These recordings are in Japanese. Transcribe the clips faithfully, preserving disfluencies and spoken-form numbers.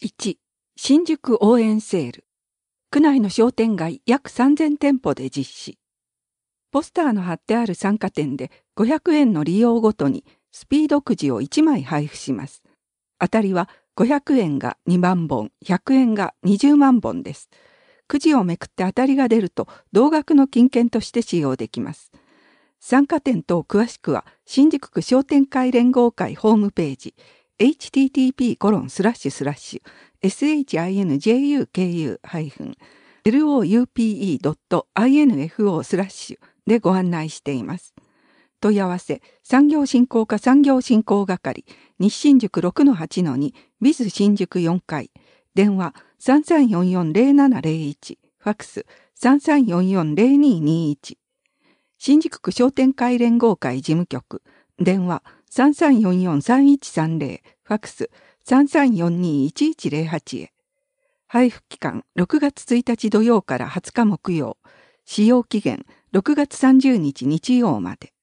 いち. 新宿応援セール。区内の商店街約さんぜんてんぽで実施。ポスターの貼ってある参加店でごひゃくえんの利用ごとにスピードくじをいちまい配布します。当たりはごひゃくえんがにまんぼん、ひゃくえんがにじゅうまんぼんです。くじをめくって当たりが出ると同額の金券として使用できます。参加店等詳しくは新宿区商店会連合会ホームページ エイチティーティーピーコロンスラッシュスラッシュエスエイチアイエヌジェイユーケーユーエルオーユーピーイードットアイエヌエフオースラッシュでご案内しています。問い合わせ産業振興課産業振興係西新宿 ろくのはちのに ビズ 新宿よんかい電話 さんさんよんよんゼロななゼロいち ファックス さんさんよんよんゼロににいち新宿区商店会連合会事務局電話 さんさんよんよんさんいちさんゼロ ファックス さんさんよんにいちいちゼロはち へ配布期間ろくがつついたち土曜からはつか木曜使用期限ろくがつさんじゅうにち日曜まで。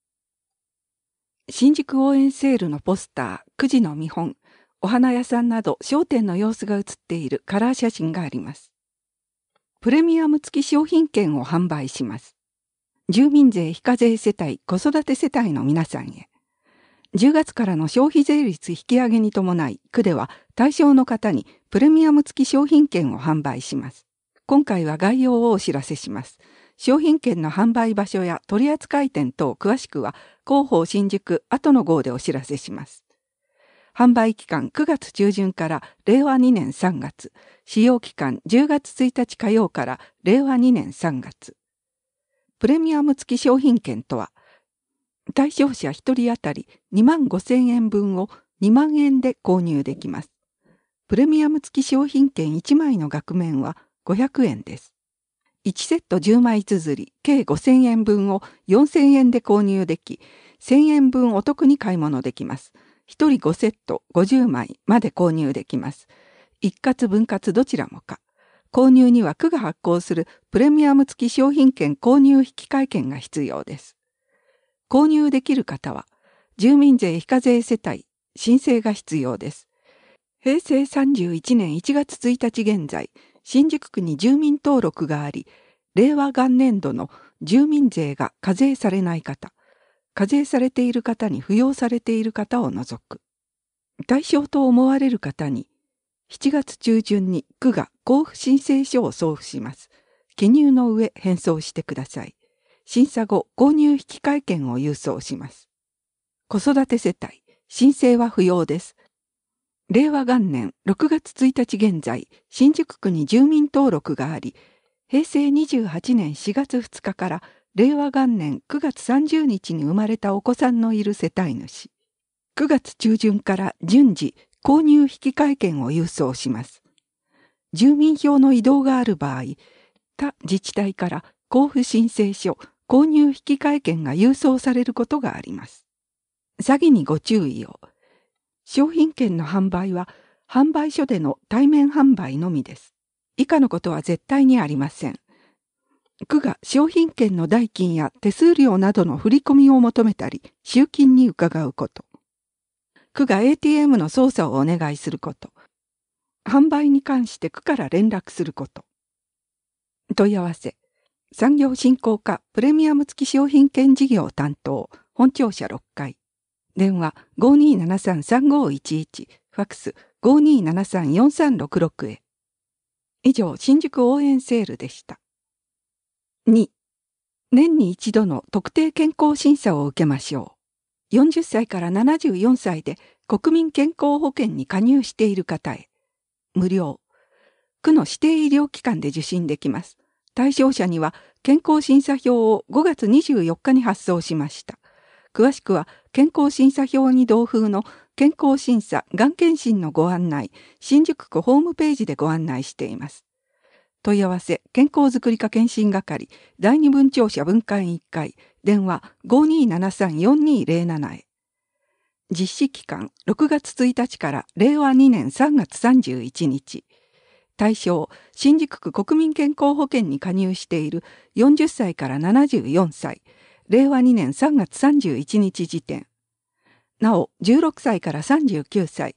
新宿応援セールのポスター、くじの見本、お花屋さんなど商店の様子が写っているカラー写真があります。プレミアム付き商品券を販売します。住民税非課税世帯、子育て世帯の皆さんへ。じゅうがつからの消費税率引き上げに伴い、区では対象の方にプレミアム付き商品券を販売します。今回は概要をお知らせします。商品券の販売場所や取扱店等詳しくは広報新宿後の号でお知らせします。販売期間くがつちゅうじゅんかられいわにねんさんがつ、使用期間じゅうがつついたち火曜かられいわにねんさんがつ。プレミアム付き商品券とは、対象者ひとり当たりにまんごせんえんぶんをにまんえんで購入できます。プレミアム付き商品券いちまいの額面はごひゃくえんです。いちセットじゅうまい綴り計ごせんえんぶんをよんせんえんで購入でき、せんえんぶんお得に買い物できます。ひとりごセットごじゅうまいまで購入できます。一括分割どちらもか。購入には区が発行するプレミアム付き商品券購入引換券が必要です。購入できる方は、住民税非課税世帯、申請が必要です。へいせいさんじゅういちねんいちがつついたち現在、新宿区に住民登録があり、れいわ元年度の住民税が課税されない方、課税されている方に扶養されている方を除く。対象と思われる方に、しちがつちゅうじゅんに区が交付申請書を送付します。記入の上返送してください。審査後、購入引換券を郵送します。子育て世帯、申請は不要です。れいわ元年ろくがつついたち現在、新宿区に住民登録があり、へいせいにじゅうはちねんしがつふつかかられいわ元年くがつさんじゅうにちに生まれたお子さんのいる世帯主。くがつちゅうじゅんから順次、購入引換券を郵送します。住民票の移動がある場合、他自治体から交付申請書、購入引換券が郵送されることがあります。詐欺にご注意を。商品券の販売は販売所での対面販売のみです。以下のことは絶対にありません。区が商品券の代金や手数料などの振り込みを求めたり、集金に伺うこと。区が エーティーエム の操作をお願いすること。販売に関して区から連絡すること。問い合わせ。産業振興課プレミアム付き商品券事業担当、本庁舎ろっかい。電話 ごにーななさんさんごいちいち、ファックス ごにーななさんよんさんろくろく へ。以上、新宿応援セールでした。に. 年に一度の特定健康審査を受けましょう。よんじゅっさいからななじゅうよんさいで国民健康保険に加入している方へ。無料。区の指定医療機関で受診できます。対象者には健康審査票をごがつにじゅうよっかに発送しました。詳しくは健康審査票に同封の健康審査がん検診のご案内、新宿区ホームページでご案内しています。問い合わせ健康づくり課検診係だいに分庁舎分館いっかい電話 ごにーななさんよんにーゼロなな へ。実施期間ろくがつついたちかられいわにねんさんがつさんじゅういちにち。対象、新宿区国民健康保険に加入しているよんじゅっさいからななじゅうよんさい、れいわにねんさんがつさんじゅういちにち時点。なお、じゅうろくさいからさんじゅうきゅうさい、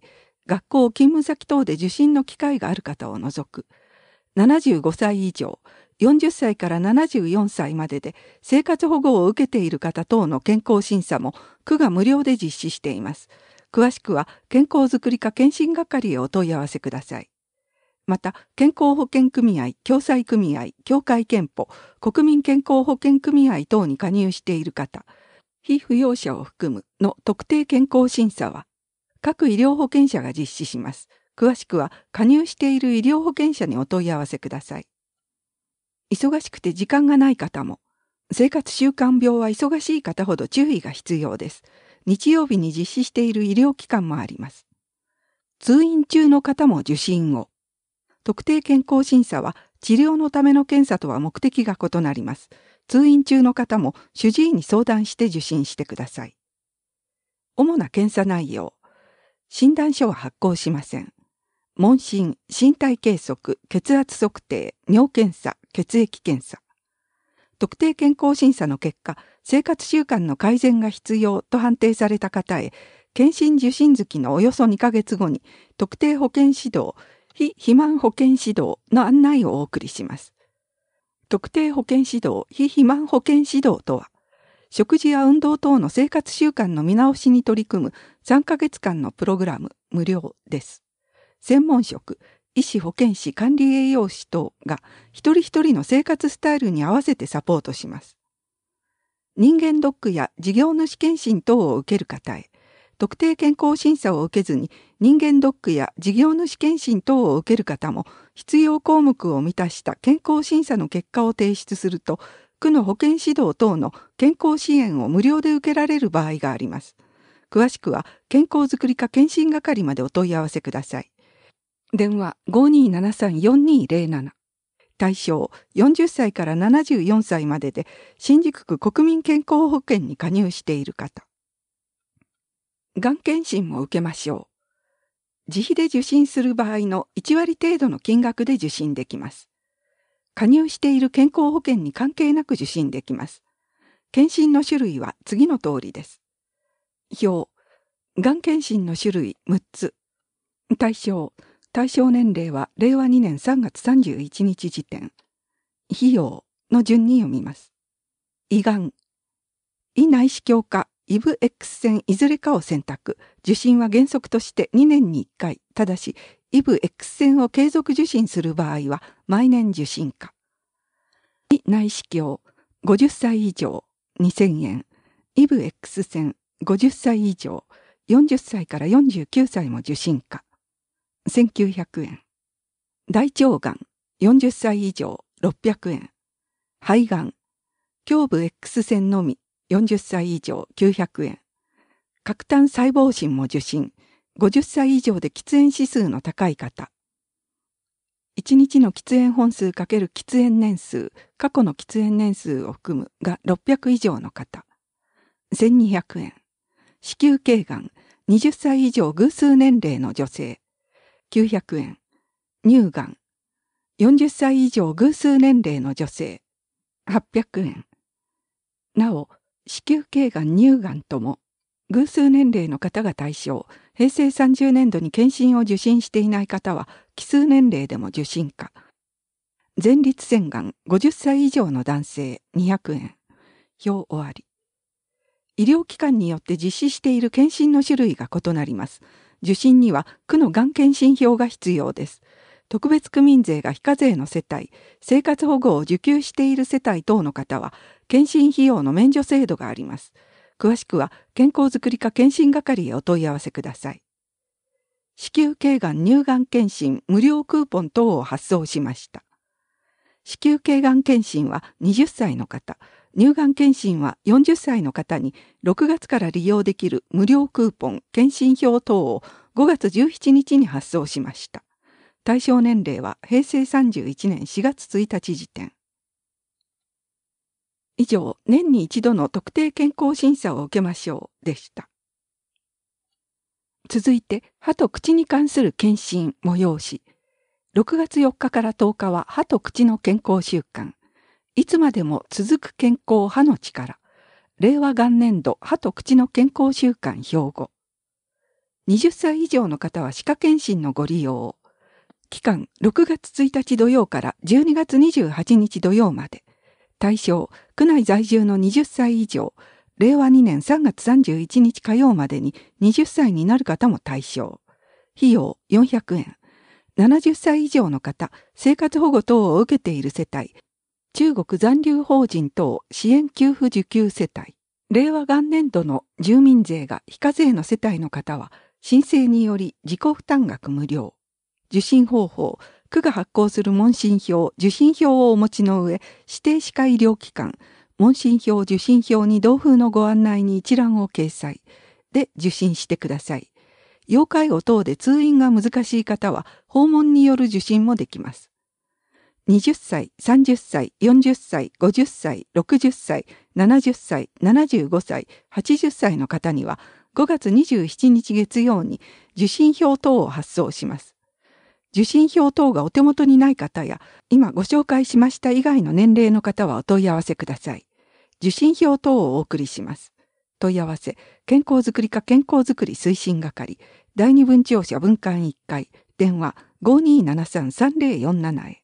学校勤務先等で受診の機会がある方を除く、ななじゅうごさい以上、よんじゅっさいからななじゅうよんさいまでで生活保護を受けている方等の健康審査も区が無料で実施しています。詳しくは健康づくり課健診係へお問い合わせください。また、健康保険組合、共済組合、協会憲法、国民健康保険組合等に加入している方、被扶養者を含むの特定健康審査は、各医療保険者が実施します。詳しくは加入している医療保険者にお問い合わせください。忙しくて時間がない方も、生活習慣病は忙しい方ほど注意が必要です。日曜日に実施している医療機関もあります。通院中の方も受診を。特定健康審査は治療のための検査とは目的が異なります。通院中の方も主治医に相談して受診してください。主な検査内容。診断書は発行しません。問診、身体計測、血圧測定、尿検査、血液検査。特定健康審査の結果、生活習慣の改善が必要と判定された方へ、検診受診月のおよそにかげつごに、特定保健指導、非肥満保健指導の案内をお送りします。特定保健指導、非肥満保健指導とは、食事や運動等の生活習慣の見直しに取り組むさんかげつかんのプログラム、無料です。専門職、医師保健師管理栄養士等が一人一人の生活スタイルに合わせてサポートします。人間ドックや事業主検診等を受ける方へ、特定健康審査を受けずに人間ドックや事業主検診等を受ける方も必要項目を満たした健康審査の結果を提出すると、区の保健指導等の健康支援を無料で受けられる場合があります。詳しくは健康づくり課健診係までお問い合わせください。電話 ごにーななさんよんにーぜろなな。対象よんじゅっさいからななじゅうよんさいまでで新宿区国民健康保険に加入している方。がん検診も受けましょう。自費で受診する場合のいちわり程度の金額で受診できます。加入している健康保険に関係なく受診できます。検診の種類は次の通りです。表、がん検診の種類むっつ。対象、対象年齢はれいわにねんさんがつさんじゅういちにち時点。費用の順に読みます。胃がん、胃内視鏡かイブ X 線いずれかを選択。受診は原則としてにねんにいっかい。ただし、イブ X 線を継続受診する場合は毎年受診可。胃内視鏡、ごじゅっさい以上、にせんえん。イブ X 線、ごじゅっさい以上、よんじゅっさいからよんじゅうきゅうさいも受診可。せんきゅうひゃくえん。大腸がん、よんじゅっさい以上、ろっぴゃくえん。肺がん、胸部 X 線のみ、よんじゅっさい以上、きゅうひゃくえん。角炭細胞診も受診。ごじゅっさい以上で喫煙指数の高い方。いちにちの喫煙本数×喫煙年数、過去の喫煙年数を含むがろっぴゃく以上の方。せんにひゃくえん。子宮頸がん、はたち以上偶数年齢の女性。きゅうひゃくえん。乳がん、よんじゅっさい以上偶数年齢の女性。はっぴゃくえん。なお、子宮頸がん、乳がんとも、偶数年齢の方が対象、へいせいさんじゅうねんどに検診を受診していない方は、奇数年齢でも受診可。前立腺がん、ごじゅっさい以上の男性、にひゃくえん。表終わり。医療機関によって実施している検診の種類が異なります。受診には区のがん検診票が必要です。特別区民税が非課税の世帯、生活保護を受給している世帯等の方は、検診費用の免除制度があります。詳しくは健康づくり課検診係へお問い合わせください。子宮頸がん乳がん検診無料クーポン等を発送しました。子宮頸がん検診ははたちの方、乳がん検診はよんじゅっさいの方にろくがつから利用できる無料クーポン、検診票等をごがつじゅうしちにちに発送しました。対象年齢はへいせいさんじゅういちねんしがつついたち時点。以上、年に一度の特定健康審査を受けましょうでした。続いて、歯と口に関する検診催し。ろくがつよっかからとおかは歯と口の健康週間。いつまでも続く健康歯の力。令和元年度歯と口の健康週間標語。 はたち以上の方は歯科検診のご利用を。期間ろくがつついたち土曜からじゅうにがつにじゅうはちにち土曜まで。対象、区内在住のはたち以上、れいわにねんさんがつさんじゅういちにち火曜までにはたちになる方も対象。費用よんひゃくえん。ななじゅっさい以上の方、生活保護等を受けている世帯、中国残留法人等支援給付受給世帯、令和元年度の住民税が非課税の世帯の方は、申請により自己負担額無料。受診方法、区が発行する問診票、受診票をお持ちの上、指定歯科医療機関、問診票、受診票に同封のご案内に一覧を掲載で受診してください。要介護等で通院が難しい方は訪問による受診もできます。はたち、さんじゅっさい、よんじゅっさい、ごじゅっさい、ろくじゅっさい、ななじゅっさい、ななじゅうごさい、はちじゅっさいの方にはごがつにじゅうしちにち月曜に受診票等を発送します。受診票等がお手元にない方や、今ご紹介しました以外の年齢の方はお問い合わせください。受診票等をお送りします。問い合わせ、健康づくり課健康づくり推進係、第二分庁舎分館いっかい、電話 ごにーななさんさんぜろよんなな へ。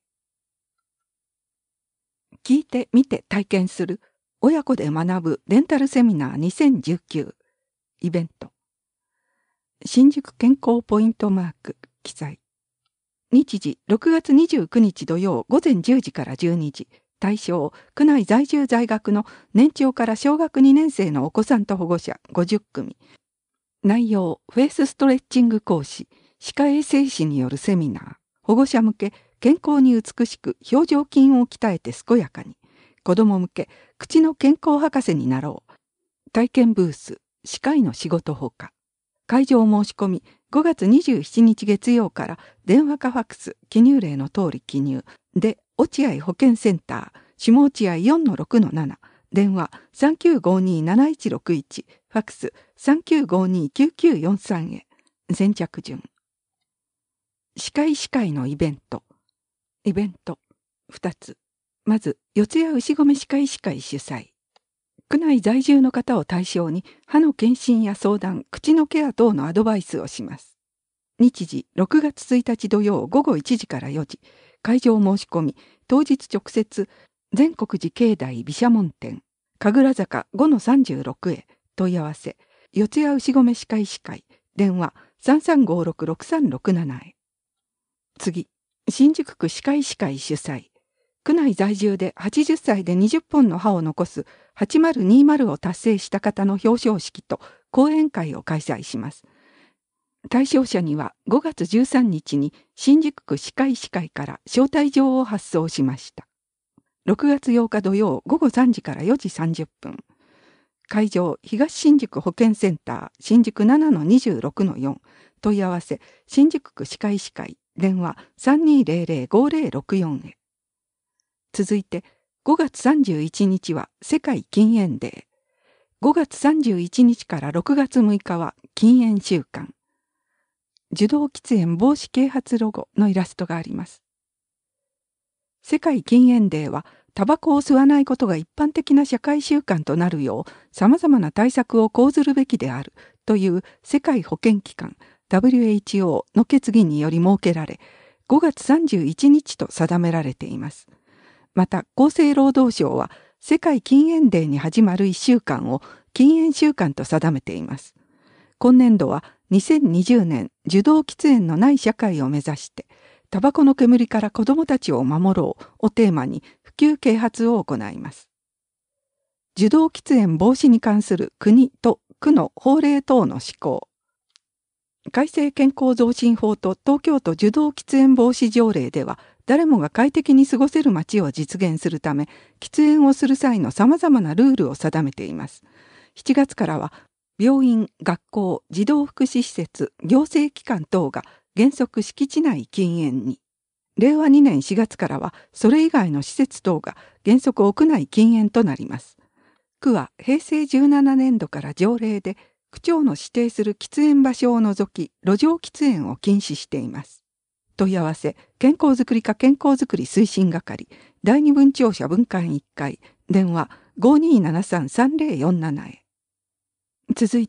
聞いて見て体験する親子で学ぶデンタルセミナーにせんじゅうきゅうイベント。新宿健康ポイントマーク記載。日時ろくがつにじゅうくにち土曜午前じゅうじからじゅうにじ。対象、区内在住在学の年長から小学にねんせいのお子さんと保護者ごじゅっくみ。内容、フェイスストレッチング講師、歯科衛生士によるセミナー。保護者向け、健康に美しく表情筋を鍛えて健やかに。子供向け、口の健康博士になろう。体験ブース、歯科医の仕事ほか。会場申し込み、ごがつにじゅうしちにち月曜から電話かファックス、記入例の通り記入。で、落合保健センター、下落合 よんのろくのなな、電話 さんきゅうごにーなないちろくいち、ファックス さんきゅうごにーきゅうきゅうよんさん へ。先着順。歯科医師会のイベント。イベントふたつ。まず、四谷牛込歯科医師会主催。区内在住の方を対象に歯の検診や相談、口のケア等のアドバイスをします。日時ろくがつついたち土曜午後いちじからよじ。会場申し込み、当日直接、全国寺境内毘沙門店、神楽坂 ごのさんじゅうろく へ問い合わせ、四谷牛込歯科医師会、電話 さんさんごろくろくさんろくなな へ。次、新宿区歯科医師会主催。区内在住ではちじゅっさいでにじゅっぽんの歯を残すはちまるにまるを達成した方の表彰式と講演会を開催します。対象者にはごがつじゅうさんにちに新宿区歯科医師会から招待状を発送しました。ろくがつようか土曜午後さんじからよじさんじゅっぷん。会場東新宿保健センター新宿 ななのにじゅうろくのよん。問い合わせ新宿区歯科医師会電話 さんにーぜろぜろごぜろろくよん へ。続いてごがつさんじゅういちにちは世界禁煙デー。ごがつさんじゅういちにちからろくがつむいかは禁煙週間。受動喫煙防止啓発ロゴのイラストがあります。世界禁煙デーは、タバコを吸わないことが一般的な社会習慣となるよう、様々な対策を講ずるべきであるという世界保健機関 ダブリューエイチオー の決議により設けられ、ごがつさんじゅういちにちと定められています。また、厚生労働省は、世界禁煙デーに始まるいっしゅうかんを禁煙週間と定めています。今年度はにせんにじゅうねん受動喫煙のない社会を目指して、タバコの煙から子どもたちを守ろうをテーマに普及啓発を行います。受動喫煙防止に関する国と区の法令等の施行。改正健康増進法と東京都受動喫煙防止条例では、誰もが快適に過ごせる街を実現するため、喫煙をする際の様々なルールを定めています。しちがつからは、病院、学校、児童福祉施設、行政機関等が原則敷地内禁煙に。れいわにねんしがつからは、それ以外の施設等が原則屋内禁煙となります。区はへいせいじゅうななねんどから条例で、区長の指定する喫煙場所を除き、路上喫煙を禁止しています。問い合わせ、健康づくり課健康づくり推進係、第二分庁舎分館いっかい、電話 ごにーななさんさんぜろよんなな へ。続いて、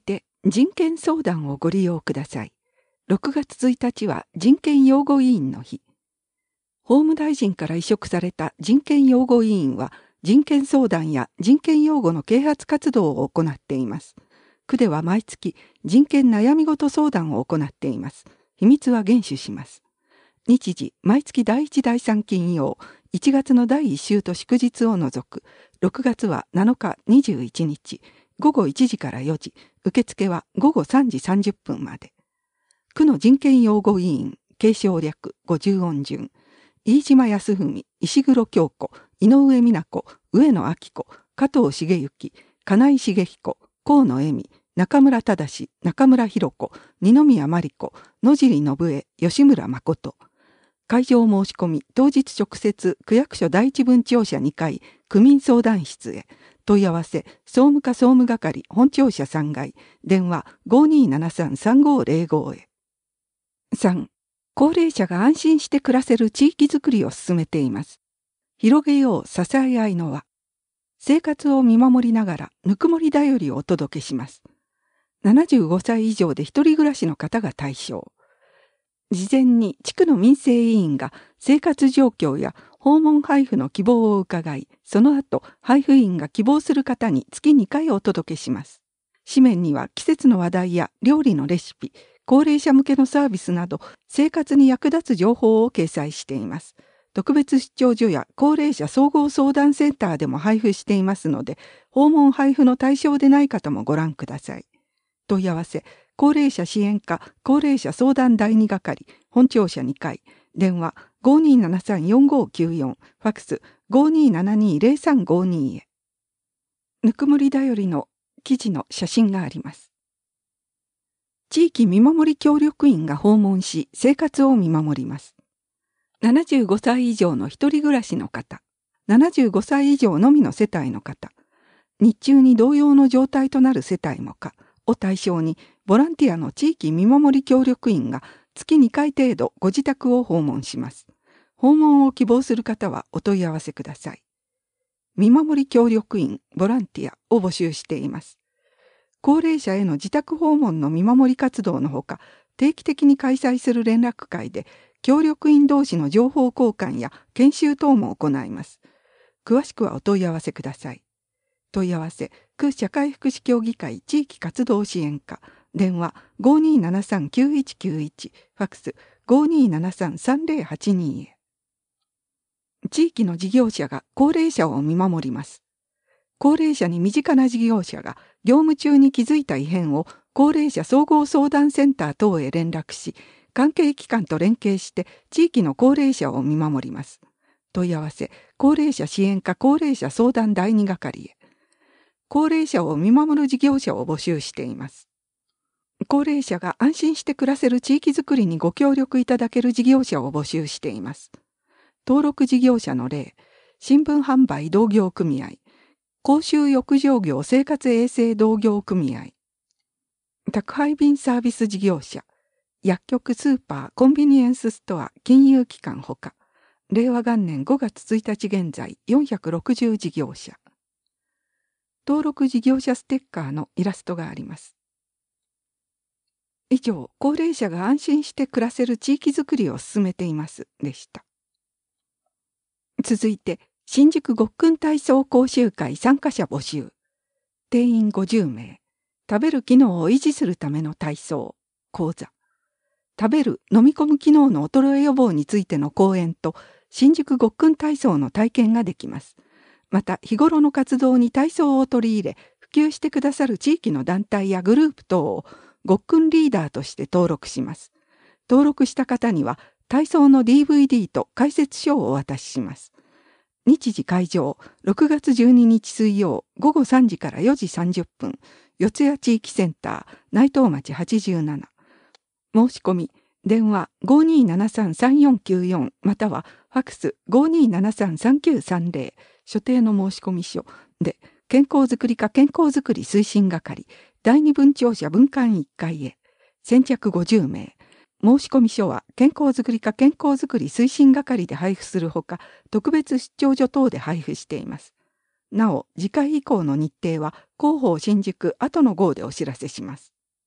人権相談をご利用ください。ろくがつついたちは人権擁護委員の日。法務大臣から委嘱された人権擁護委員は、人権相談や人権擁護の啓発活動を行っています。区では毎月人権悩み事相談を行っています。秘密は厳守します。日時、毎月だいいちだいさん金曜、いちがつのだいいっ週と祝日を除く、ろくがつはなのかにじゅういちにち、ごごいちじからよじ、受付はごごさんじさんじゅっぷんまで。区の人権擁護委員、継承略ごじゅう音順、飯島康文、石黒京子、井上美奈子、上野明子、加藤茂之、金井茂彦、河野恵美、中村忠、中村博子、二宮真理子、野尻信江、吉村誠。会場申し込み、当日直接、区役所第一分庁舎にかい、区民相談室へ。問い合わせ、総務課総務係、本庁舎さんがい、電話ごにーななさんさんごーぜろごへ。さん. 高齢者が安心して暮らせる地域づくりを進めています。広げよう支え合いの輪。生活を見守りながら、ぬくもりだよりをお届けします。ななじゅうごさい以上で一人暮らしの方が対象。事前に地区の民生委員が生活状況や訪問配布の希望を伺い、その後、配布員が希望する方に月にかいお届けします。紙面には季節の話題や料理のレシピ、高齢者向けのサービスなど生活に役立つ情報を掲載しています。特別出張所や高齢者総合相談センターでも配布していますので、訪問配布の対象でない方もご覧ください。問い合わせ、高齢者支援課高齢者相談だいに係、本庁舎にかい、電話ごにーななさんよんごーきゅうよん、ファックスごにーななにーぜろさんごにーへ。ぬくもりだよりの記事の写真があります。地域見守り協力員が訪問し、生活を見守ります。ななじゅうごさい以上の一人暮らしの方、ななじゅうごさい以上のみの世帯の方、日中に同様の状態となる世帯もかを対象に、ボランティアの地域見守り協力員が月にかい程度ご自宅を訪問します。訪問を希望する方はお問い合わせください。見守り協力員、ボランティアを募集しています。高齢者への自宅訪問の見守り活動のほか、定期的に開催する連絡会で、協力員同士の情報交換や研修等も行います。詳しくはお問い合わせください。問い合わせ、区社会福祉協議会地域活動支援課、電話ごにーななさんきゅういちきゅういち、ファックスごにーななさんさんぜろはちにーへ。地域の事業者が高齢者を見守ります。高齢者に身近な事業者が業務中に気づいた異変を高齢者総合相談センター等へ連絡し、関係機関と連携して地域の高齢者を見守ります。問い合わせ、高齢者支援課高齢者相談だいに係へ。高齢者を見守る事業者を募集しています。高齢者が安心して暮らせる地域づくりにご協力いただける事業者を募集しています。登録事業者の例、新聞販売同業組合、公衆浴場業生活衛生同業組合、宅配便サービス事業者、薬局スーパーコンビニエンスストア金融機関ほか、れいわ元年ごがつついたち現在よんひゃくろくじゅう事業者。登録事業者ステッカーのイラストがあります。以上、高齢者が安心して暮らせる地域づくりを進めていますでした。続いて、新宿ごっくん体操講習会参加者募集。定員ごじゅうめい。食べる機能を維持するための体操、講座。食べる、飲み込む機能の衰え予防についての講演と、新宿ごっくん体操の体験ができます。また、日頃の活動に体操を取り入れ、普及してくださる地域の団体やグループ等をごっくんリーダーとして登録します。登録した方には、体操の ディーブイディー と解説書をお渡しします。日時会場、ろくがつじゅうににち水曜、ごごさんじからよじさんじゅっぷん、四谷地域センター、内藤町はちじゅうなな。申し込み、電話ごにーななさんさんよんきゅうよんまたはファックスごにーななさんさんきゅうさんぜろ、所定の申込書で、健康づくり課健康づくり推進係、第二分庁舎分館いっかいへ、先着ごじゅうめい。申込書は健康づくり課健康づくり推進係で配布するほか、特別出張所等で配布しています。なお、次回以降の日程は広報新宿後の号でお知らせします。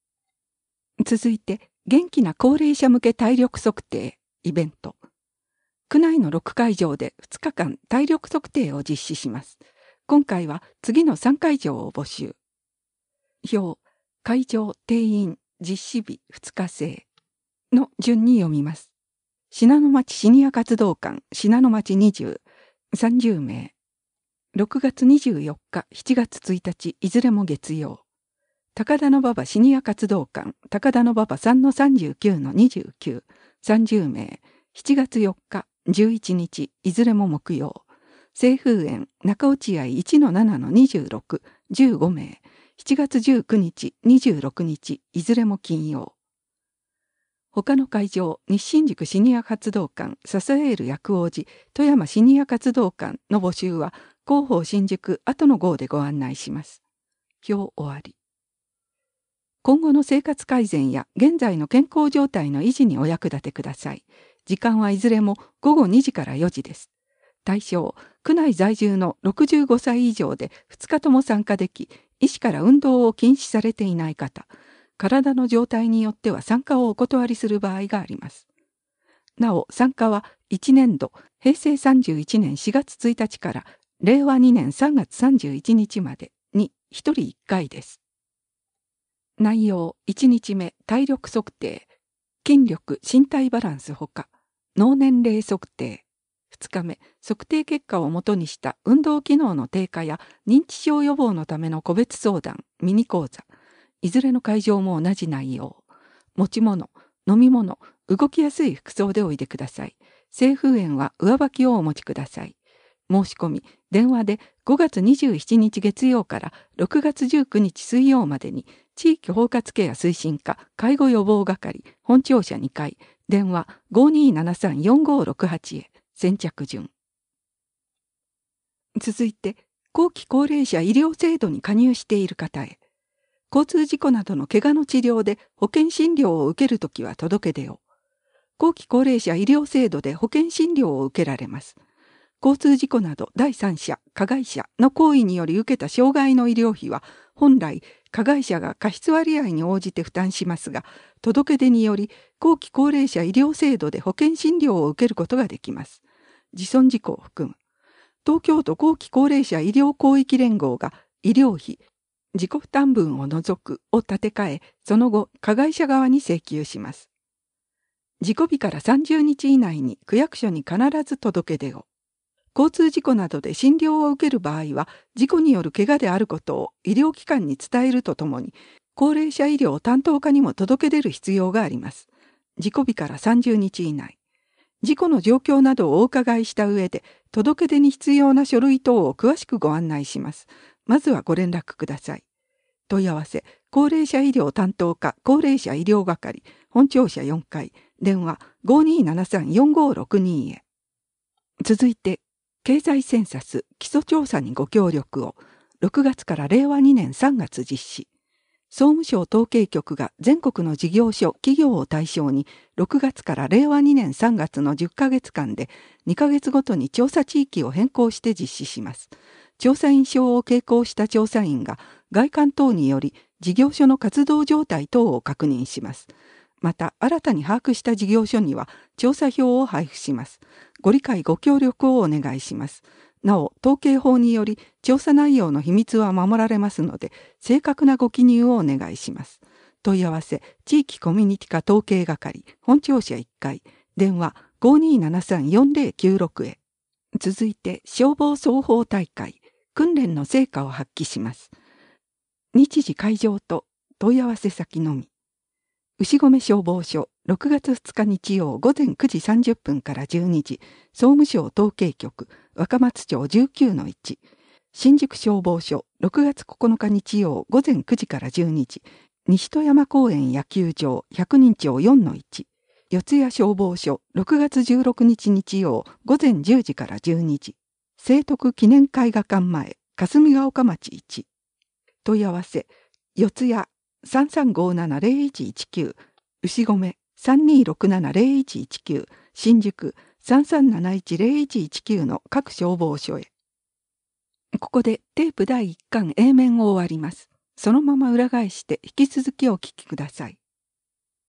続いて、元気な高齢者向け体力測定イベント。区内のろくかいじょうでふつかかん体力測定を実施します。今回は次のさんかいじょうを募集。表、会場、定員、実施日ふつか制の順に読みます。信濃町シニア活動館、信濃町にじゅう、さんじゅうめい。ろくがつにじゅうよっか、しちがつついたち、いずれも月曜。高田馬場シニア活動館、高田馬場さんのさんじゅうきゅうのにじゅうきゅう、さんじゅうめい。しちがつよっか、じゅういちにち、いずれも木曜。清風園、中落合いちのななのにじゅうろく、じゅうごめい。しちがつじゅうくにち、にじゅうろくにち、いずれも金曜。他の会場、日新宿シニア活動館、ササエール薬王寺、富山シニア活動館の募集は、広報新宿後の号でご案内します。表終わり。今後の生活改善や現在の健康状態の維持にお役立てください。時間はいずれもごごにじからよじです。対象、区内在住のろくじゅうごさい以上でふつかとも参加でき、医師から運動を禁止されていない方、体の状態によっては参加をお断りする場合があります。なお、参加はいちねんど、へいせいさんじゅういちねんしがつついたちかられいわにねんさんがつさんじゅういちにちまでにひとりいっかいです。内容いちにちめ、体力測定、筋力・身体バランスほか、脳年齢測定。ふつかめ、測定結果をもとにした運動機能の低下や認知症予防のための個別相談、ミニ講座。いずれの会場も同じ内容。持ち物、飲み物、動きやすい服装でおいでください。清風園は上履きをお持ちください。申し込み、電話でごがつにじゅうしちにち月曜からろくがつじゅうくにち水曜までに、地域包括ケア推進課介護予防係本庁舎にかい、電話 ごにーななさんよんごーろくはち へ先着順。続いて、後期高齢者医療制度に加入している方へ。交通事故などの怪我の治療で保険診療を受けるときは届け出を。後期高齢者医療制度で保険診療を受けられます。交通事故など第三者、加害者の行為により受けた障害の医療費は、本来、加害者が過失割合に応じて負担しますが、届け出により、後期高齢者医療制度で保険診療を受けることができます。自損事故を含む。東京都後期高齢者医療広域連合が医療費、自己負担分を除くを立て替え、その後、加害者側に請求します。事故日からさんじゅうにち以内に区役所に必ず届け出を。交通事故などで診療を受ける場合は、事故による怪我であることを医療機関に伝えるとともに、高齢者医療担当課にも届け出る必要があります。事故日からさんじゅうにち以内。事故の状況などをお伺いした上で、届け出に必要な書類等を詳しくご案内します。まずはご連絡ください。問い合わせ、高齢者医療担当課高齢者医療係、本庁舎よんかい、電話 ごにーななさんよんごーろくに へ。続いて、経済センサス基礎調査にご協力を、ろくがつかられいわにねんさんがつ実施。総務省統計局が全国の事業所、企業を対象に、ろくがつかられいわにねんさんがつのじゅっかげつかんで、にかげつごとに調査地域を変更して実施します。調査員証を携行した調査員が、外観等により事業所の活動状態等を確認します。また、新たに把握した事業所には、調査票を配布します。ご理解ご協力をお願いします。なお、統計法により、調査内容の秘密は守られますので、正確なご記入をお願いします。問い合わせ、地域コミュニティ課統計係、本庁舎いっかい、電話 ごにーななさんよんぜろきゅうろく へ。続いて、消防操法大会、訓練の成果を発揮します。日時会場と問い合わせ先のみ。牛込消防署、ろくがつふつか日曜午前くじさんじゅっぷんからじゅうにじ、総務省統計局、若松町 じゅうきゅうのいち、新宿消防署、ろくがつここのか日曜午前くじからじゅうにじ、西戸山公園野球場ひゃくにんちょうよんのいち、四谷消防署、ろくがつじゅうろくにち日曜午前じゅうじからじゅうにじ、聖徳記念絵画館前、霞ヶ丘町いち、問い合わせ、四谷 さんさんごーななぜろいちいちきゅう、牛込 さんにーろくななぜろいちいちきゅう、新宿 さんさんなないちぜろいちいちきゅう の各消防署へ。ここでテープだいいっかん A 面を終わります。そのまま裏返して引き続きお聞きください。